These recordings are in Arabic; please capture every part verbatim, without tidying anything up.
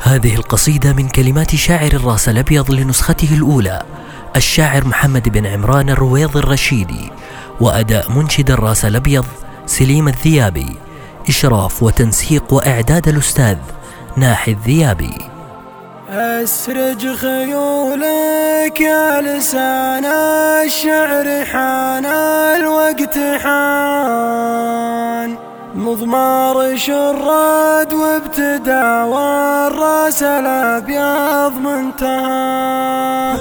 هذه القصيدة من كلمات شاعر الراس الأبيض لنسخته الأولى الشاعر محمد بن عمران الرويض الرشيدي، وأداء منشد الراس الأبيض سليم الذيابي، إشراف وتنسيق وإعداد الأستاذ ناحي الذيابي. أسرج خيولك يا لسان الشعر، حان الوقت حان، مضمار شرد وابتدى والراس الأبيض منتهى.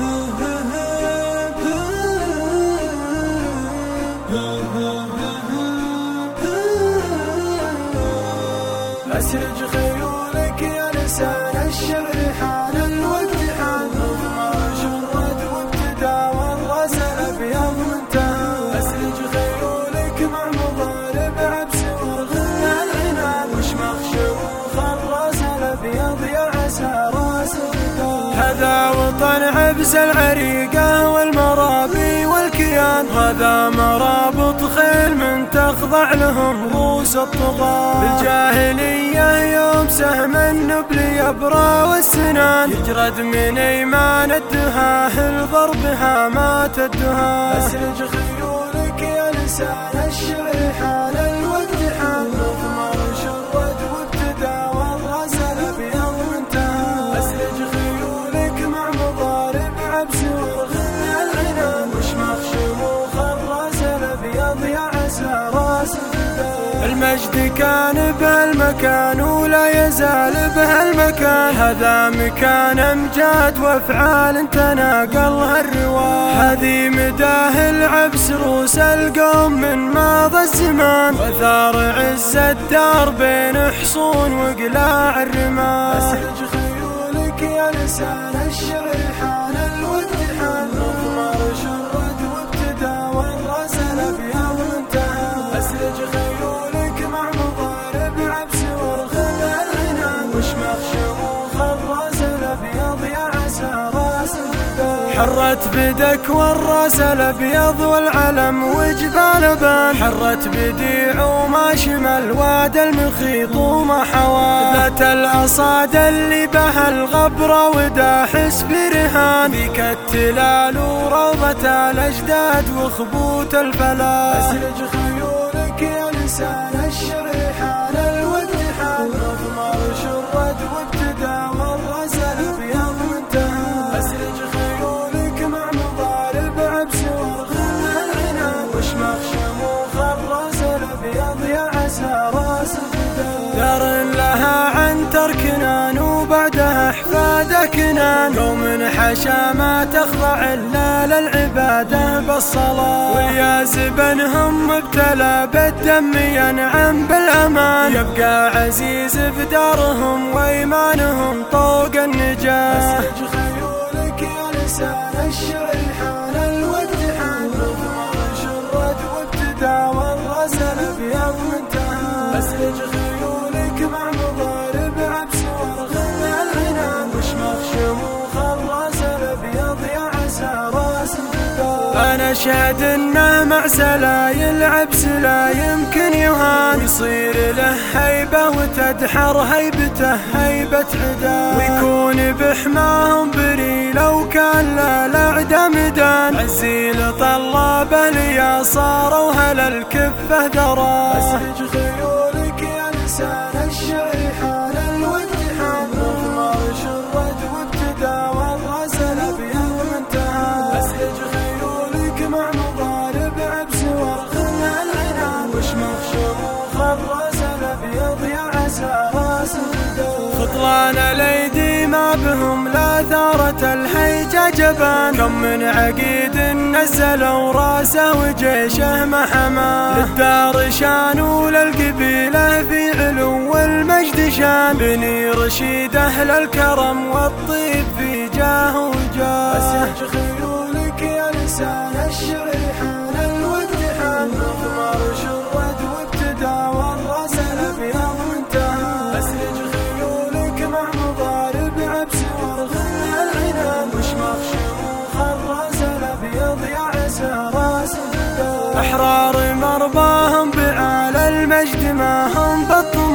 أسرج خيولك يا لسان الشعر، حان الوقت حان، مضمار شرد وابتدى والراس الأبيض منتهى. أسرج خيولك مع مضارب عبس ورغم العنان، وشمخ شموخ الراس الأبيض يا عسى راس الفداء. هذا وطن عبس العريقة والمرابي والكيان، هذا مرابط خيل من تخضع لهم رؤوس الطغاة. بالجاهلية يوم سهم النبل يبرى والسنان، يجرد من ايمان الدهاه لضربها مات الدهاه. أسرج خيولك يا لسان الشعر، حان الوقت حان، مضمار شرد وابتدى والراس الأبيض منتهى. أسرج خيولك مع مضارب عبس ورغم العنان، وشمخ شموخ الراس الأبيض يا عسى راس الفداء. المجد كان بهالمكان ولا يزال بهالمكان، هذا مكان امجاد وافعال تناقلها الرواه. هذه مداه العبس روس القوم من ماضى الزمان، وثار عز الدار بين حصون وقلاع الرمال. أسرج خيولك يا لسان الشعر، حان الوقت حان، مضمار شرد وابتدى والراس الأبيض منتهى. أسرج خيولك مع مضارب عبس ورغم العنان، وشمخ شموخ الراس الأبيض يا عسى راس الفداء. حرت بدك والراس الأبيض والعلم وجبال بان، حرت بديع وما شمل واد المخيط وما حواه. ذات الأصاد اللي بها الغبرة وداحس برهان، ذيك التلال وروضة الأجداد وخبوت الفلاح. أسرج خيولك يا لسان الشعر، حان الوقت حان، مضمار شرد وابتدى والراس الأبيض منتهى. أسرج خيولك مع مضارب عبس ورغم العنان، وشمخ شموخ الراس الأبيض يا عسى راس الفداء. دار لها عن تركنان وبعدها أحفاد كنان، قوم حشا ما تخضع إلا للعبادة بالصلاة. ويا زبنهم مبتلى بالدم ينعم بالأمان، يبقى عزيز بدارهم وإيمانهم طوق النجاة. أسرج خيولك يا لسان الشعر، حان الوقت حان، مضمار شرد وابتدى والراس الأبيض منتهى. أسرج خيولك مع مضارب عبس ورغم العنان، وشمخ شموخ الراس الأبيض يا عسى راس الفداء. أنا أشهد إنه مع سلاي العبس لا يمكن يهان، يصير له هيبة وتدحر هيبته هيبة عدا، ويكون بحماهم بري لو كان لا لعدة مدان. عزيل طلابه ليا صاروا هل الكفة ذرا. أسرج خيولك يا لسان الشعر، حان الوقت حان، مضمار شرد وابتدى والراس الأبيض منتهى. أسرج خيولك مع مضارب عبس ورغم العنان، وشمخ شموخ الراس الأبيض يا عسى راس الفداء. خطلان الأيدي ما بهم لا ثارة الهيجة جبان، كم من عقيد نزلوا راسه وجيشه محمان. للدار شان وللقبيلة في علو المجد شان، بني رشيد أهل الكرم والطيب في جاه وجاه. أسرج خيولك يا لسان الشعر، حان الوقت حان، مضمار شرد وابتدى والراس الأبيض منتهى. أسرج خيولك مع مضارب عبس ورغم العنان، وشمخ شموخ الراس الأبيض يا عسى راس الفداء. أحرار مرضاهم بعال المجد ما هم بالطمع،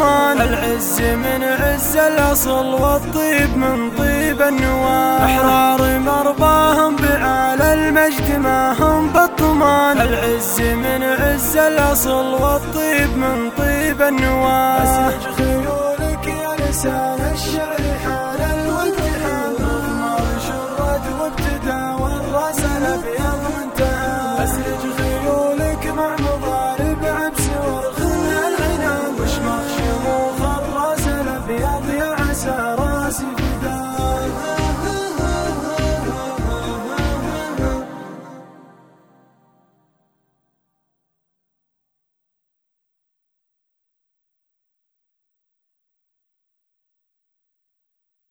بالطمان. العز من عز الأصل والطيب من طيب النواة. أحرار مرضاهم بعلى المجد ما هم بالطمان. العز من عز الأصل والطيب من طيب النواة. أسرج خيولك يا لسان الشعر حال الود حان. ثم شرد وابتدى والراس الأبيض منتهى. أسرج